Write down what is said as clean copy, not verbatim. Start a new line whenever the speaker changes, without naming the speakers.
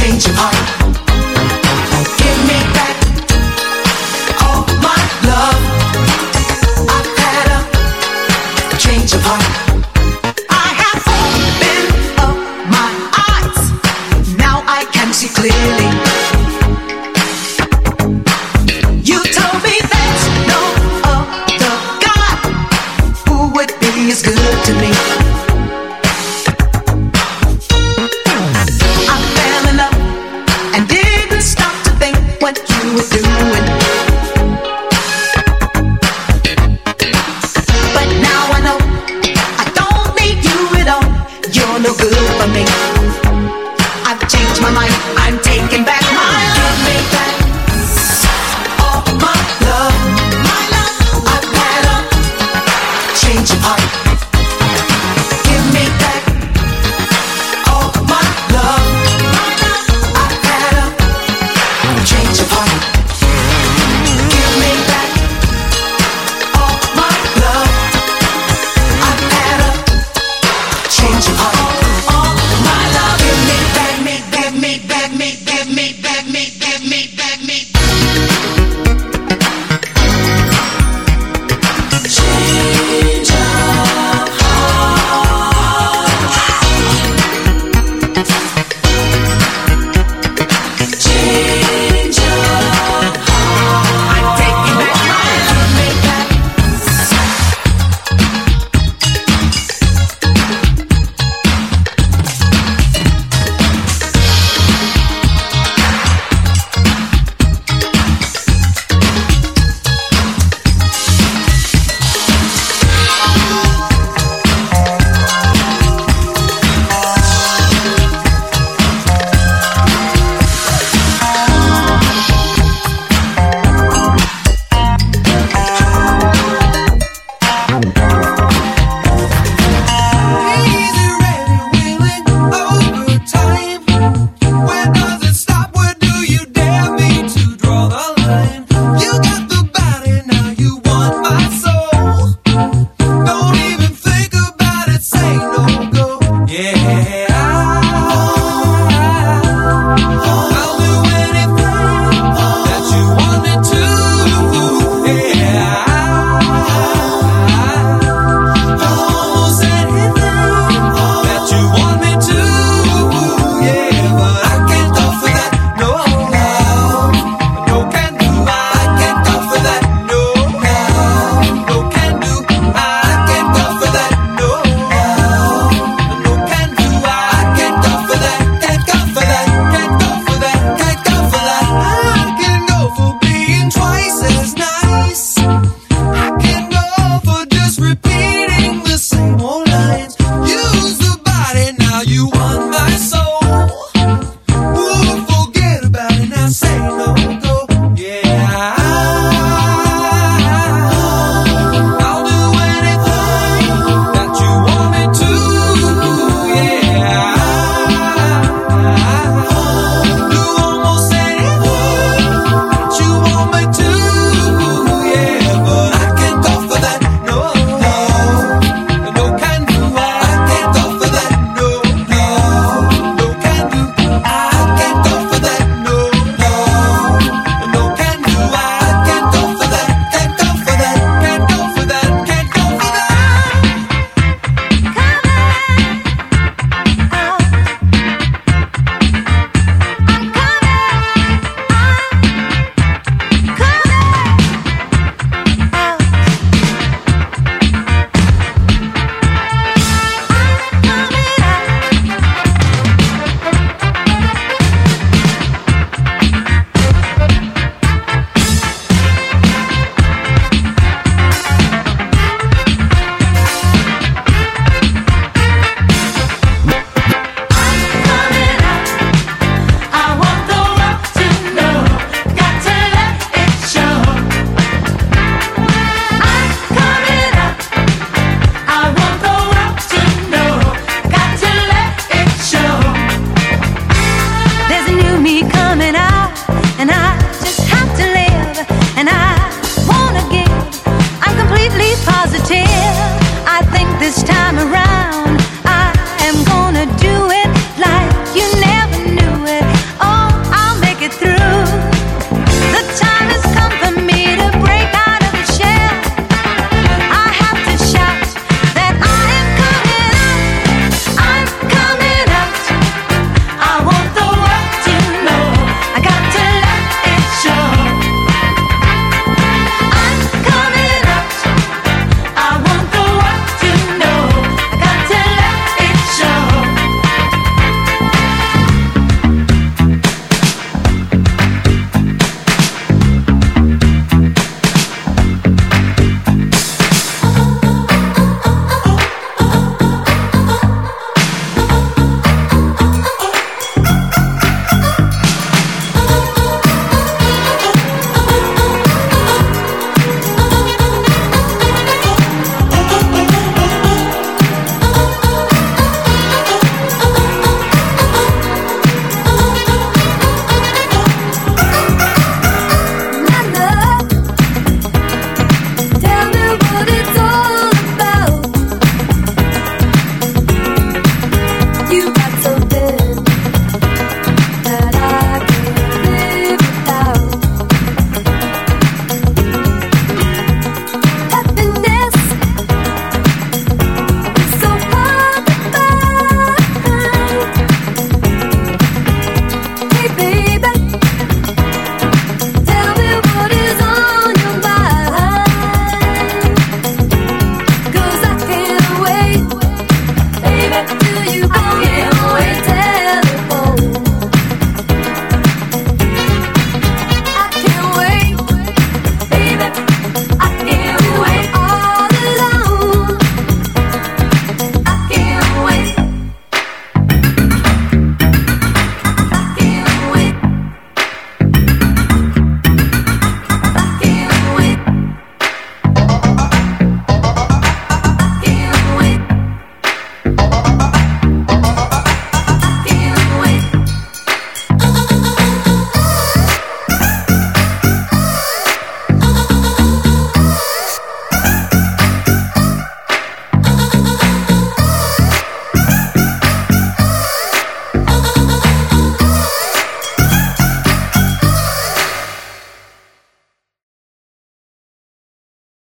change of heart. Give me back all my love. I've had a change of heart. I have opened up my eyes. Now I can see clearly. You told me there's no other God who would be as good to me. I fell in love and didn't stop to think what you were doing. But now I know I don't need you at all. You're no good for me. I've changed my mind. I'm taking back my love. Give me back all my love. My love. I've had a change of heart. Give me back all my love. My love. I've had a change of heart. Give me back all my love. I've had a change of heart. All my love. Give me back, give me back, give me